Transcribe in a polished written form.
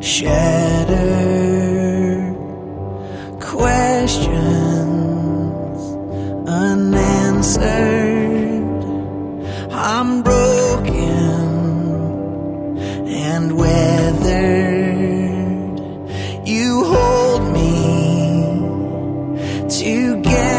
shattered, questions unanswered. I'm broken and weathered. You hold me together.